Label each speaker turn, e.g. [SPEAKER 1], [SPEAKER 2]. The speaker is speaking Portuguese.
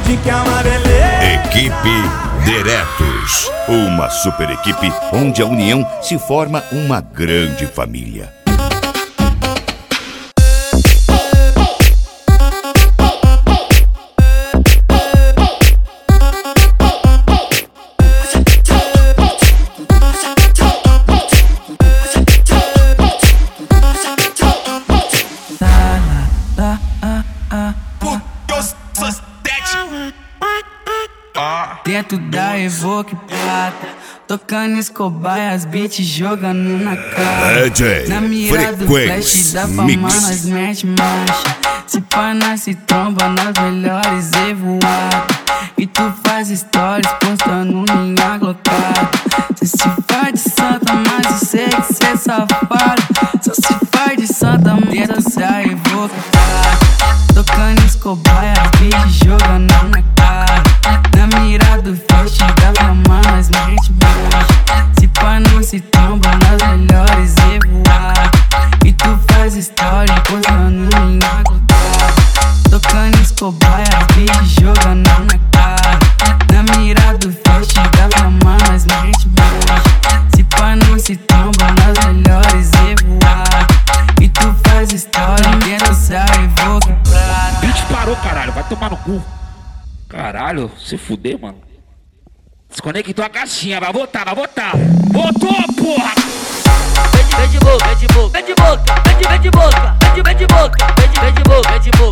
[SPEAKER 1] que é uma beleza.
[SPEAKER 2] Equipe Diretos, uma super equipe onde a união se forma uma grande família.
[SPEAKER 3] Dentro da Evoque Prata, tocando Escobar e as beats jogando na cara. Na mira do flash da fama nós mete marcha. Se pá nós se tromba nas melhores evoadas. E tu faz stories postando minha glocada. Cê se faz de santa, mas eu sei que cê é safado. Só se faz de santa, dentro da Evoque Prata, tocando Escobar e as beats jogando na cara. Na mira do flash da fama nós mete marcha. Se pá não se tromba nas melhores evoadas. E tu faz story postando minha glocada. Tocando Escobar e as beats jogando na cara. Na mira do flash da fama nós mete marcha. Se pá não se tromba nas melhores evoadas. E tu faz story dentro da Evoque Prata.
[SPEAKER 4] Beat parou, caralho, vai tomar no cu. Caralho, se fuder, mano. Desconectou a caixinha, vai voltar, vai voltar. Voltou, porra!
[SPEAKER 5] Vem de boca, vem de boca, vem de boca, vem de boca, vem de boca, vem de boca, vem de boca.